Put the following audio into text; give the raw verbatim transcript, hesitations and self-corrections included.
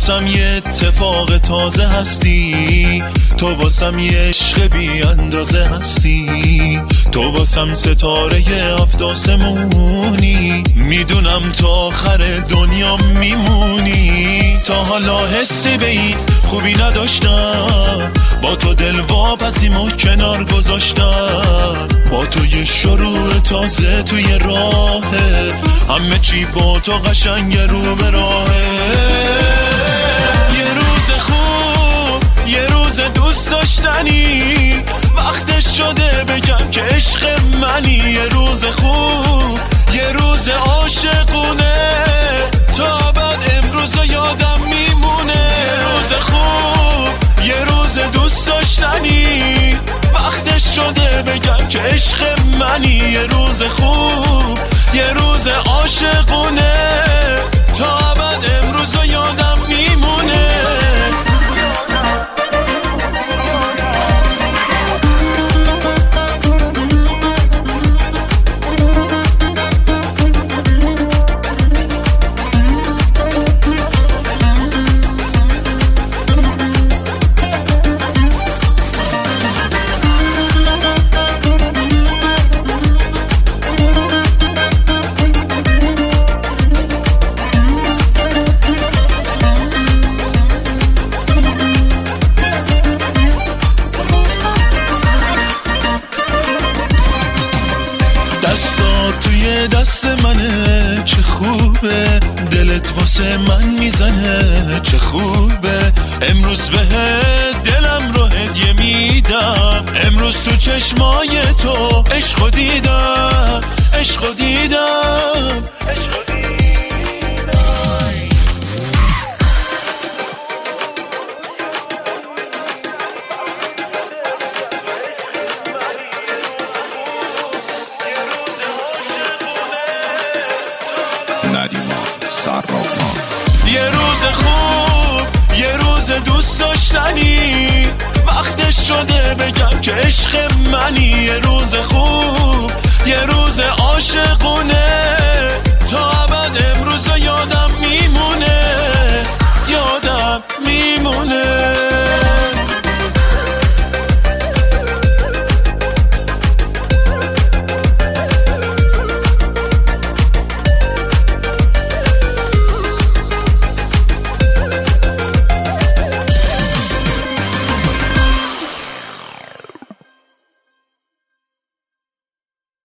واسم یه اتفاق تازه هستی، تو واسم یه عشق بی اندازه هستی، تو واسم ستاره هفت آسمونی، میدونم تا آخر دنیا میمونی. تا حالا حسی به این خوبی نداشتم، با تو دل واپسیمو کنار گذاشتم، با تو یه شروع تازه توی راهه، همه چی با تو قشنگ رو به راهه. یه روز خوب، یه روز دوست داشتنی، وقتش شده بگم که عشق منی. یه روز خوب، یه روز عاشقونه، تا بعد امروز یادم میمونه. یه روز خوب، یه روز دوست داشتنی، وقتش شده بگم که عشق منی. یه روز خوب، یه روز عاشقونه، تا بعد امروز یادم میمونه. دستات توی دست منه، چه خوبه، دلت واسه من میزنه، چه خوبه. امروز بهت دلم رو هدیه میدم، امروز تو چشمای تو عشقو دیدم، عشقو دیدم. یه روز خوب، یه روز دوست داشتنی، وقتش شده بگم که عشق منی. یه روز خوب، یه روز عاشقونه،